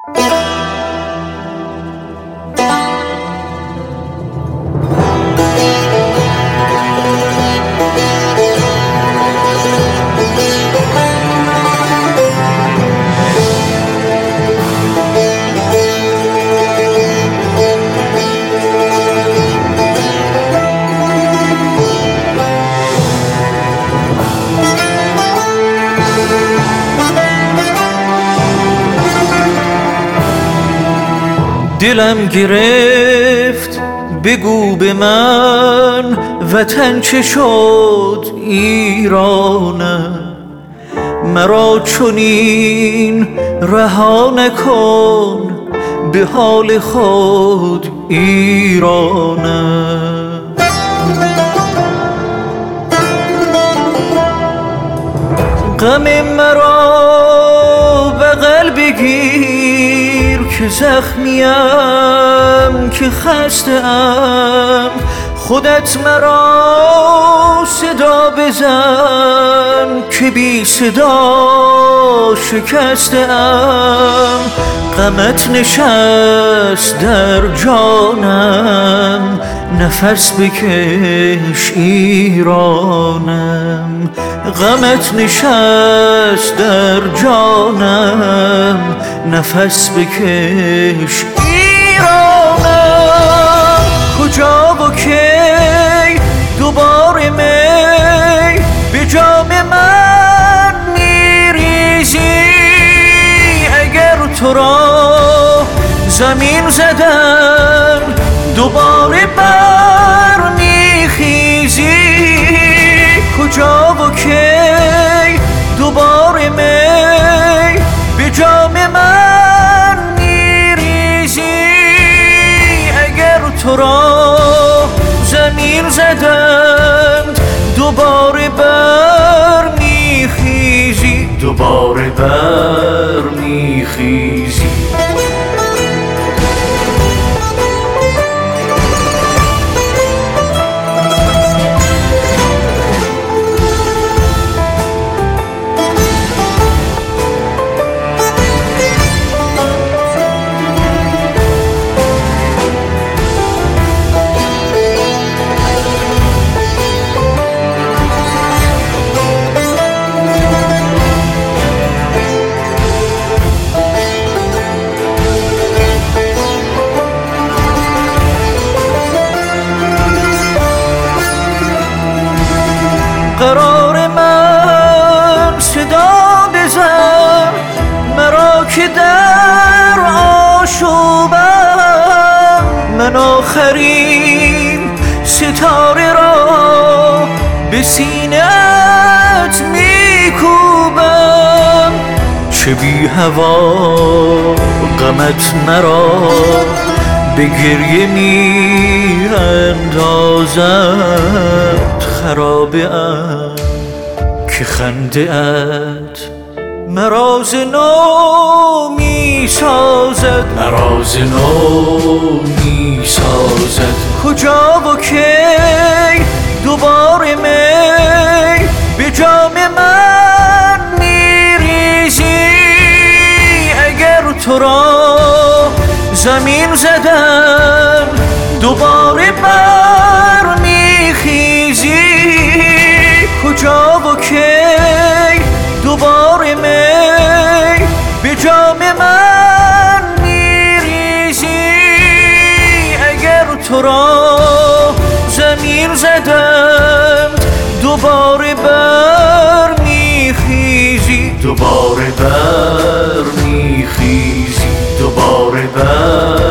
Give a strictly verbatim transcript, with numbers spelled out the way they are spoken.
دلم گرفت بگو به من وطن چه شد ایرانم، مرا چنین رها نکن به حال خود ایرانم. غم مرا بغل بگیر که زخمیم که خسته ام، خودت مرا صدا بزن که بی صدا شکسته ام. غمت نشست در جانم، نفس بکش ایرانم. غمت نشست در جانم، نفس بکش ایرانم. کجا و کی دوباره می به جام من میریزی؟ اگر تو را زمین زدن دوباره بر میخیزی؟ کجا و کی دوباره می به جام من میریزی؟ اگر تو را زمین زدند دوباره بر میخیزی، دوباره بر میخیزی. قرار من صدا بزن مرا که در آشوبم، من آخرین ستاره را به سینه‌ات میکوبم. چه بی هوا غمت مرا به گریه میاندازد، خرابه ام که خنده ات مرا ز نو میسازد، مرا ز نو میسازد. کجا و کی دوباره می به جام من میریزی؟ اگر تو را زمین زدن دوباره بر میخیزی؟ کجا و کی دوباره می به جام من میریزی؟ اگر تو را زمین زدن دوباره بر میخیزی، دوباره بر میخیزی، دوباره بر